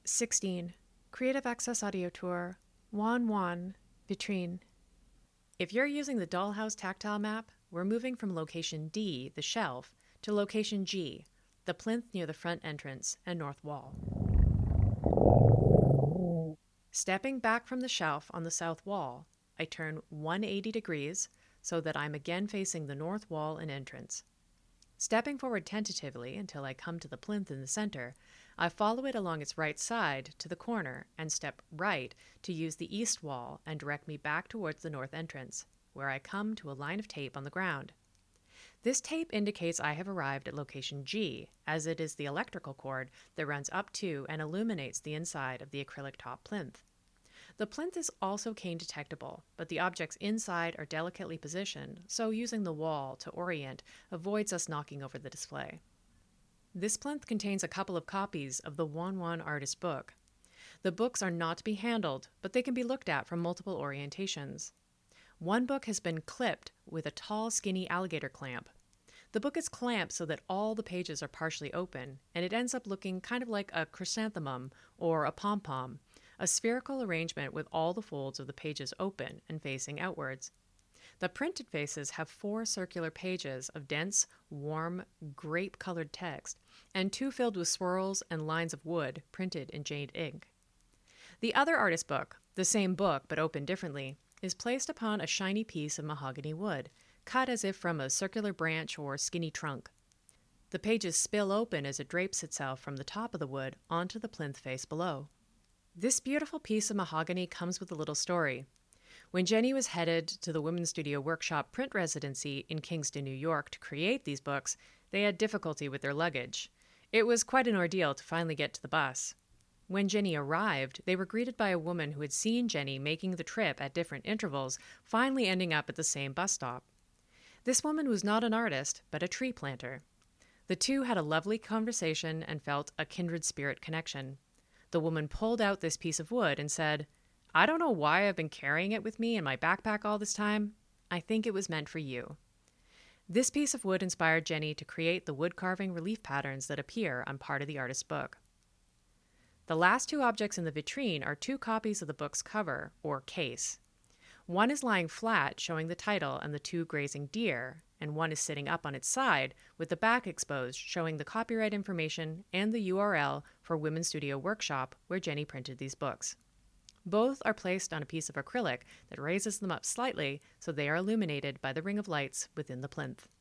16. Creative Access Audio Tour, Wan Wan, Vitrine. If you're using the Dollhouse tactile map, we're moving from location D, the shelf, to location G, the plinth near the front entrance and north wall. Stepping back from the shelf on the south wall, I turn 180 degrees so that I'm again facing the north wall and entrance. Stepping forward tentatively until I come to the plinth in the center, I follow it along its right side to the corner and step right to use the east wall and direct me back towards the north entrance, where I come to a line of tape on the ground. This tape indicates I have arrived at location G, as it is the electrical cord that runs up to and illuminates the inside of the acrylic top plinth. The plinth is also cane detectable, but the objects inside are delicately positioned, so using the wall to orient avoids us knocking over the display. This plinth contains a couple of copies of the Wan Wan artist book. The books are not to be handled, but they can be looked at from multiple orientations. One book has been clipped with a tall, skinny alligator clamp. The book is clamped so that all the pages are partially open, and it ends up looking kind of like a chrysanthemum or a pom-pom, a spherical arrangement with all the folds of the pages open and facing outwards. The printed faces have 4 circular pages of dense, warm, grape-colored text, and 2 filled with swirls and lines of wood printed in jade ink. The other artist book, the same book but opened differently, is placed upon a shiny piece of mahogany wood, cut as if from a circular branch or skinny trunk. The pages spill open as it drapes itself from the top of the wood onto the plinth face below. This beautiful piece of mahogany comes with a little story. When Jenny was headed to the Women's Studio Workshop print residency in Kingston, New York to create these books, they had difficulty with their luggage. It was quite an ordeal to finally get to the bus. When Jenny arrived, they were greeted by a woman who had seen Jenny making the trip at different intervals, finally ending up at the same bus stop. This woman was not an artist, but a tree planter. The two had a lovely conversation and felt a kindred spirit connection. The woman pulled out this piece of wood and said, "I don't know why I've been carrying it with me in my backpack all this time. I think it was meant for you." This piece of wood inspired Jenny to create the wood carving relief patterns that appear on part of the artist's book. The last 2 objects in the vitrine are 2 copies of the book's cover, or case. One is lying flat, showing the title and the 2 grazing deer, and one is sitting up on its side with the back exposed, showing the copyright information and the URL for Women's Studio Workshop, where Jenny printed these books. Both are placed on a piece of acrylic that raises them up slightly so they are illuminated by the ring of lights within the plinth.